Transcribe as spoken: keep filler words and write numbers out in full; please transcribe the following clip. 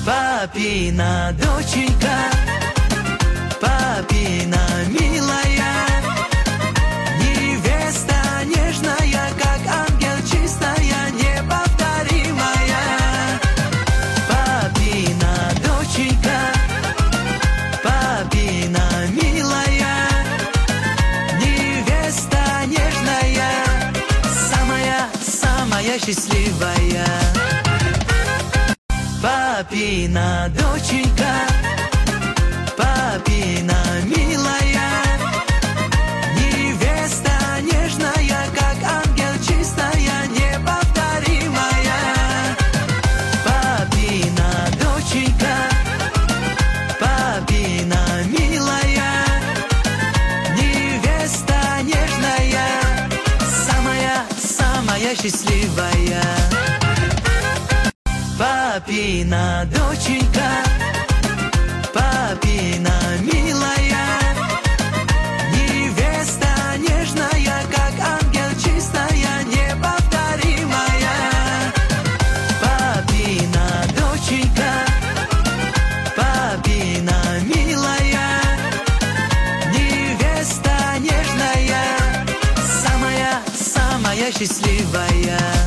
Папина доченька, папина милая, невеста нежная, как ангел чистая, неповторимая. Папина доченька, папина милая, невеста нежная, самая-самая счастливая. Папина доченька, папина милая, невеста нежная, как ангел чистая, неповторимая. Папина доченька, папина милая, невеста нежная, самая-самая счастливая. Папина доченька, папина милая, невеста нежная, как ангел чистая, неповторимая. Папина доченька, папина милая, невеста нежная, самая-самая счастливая.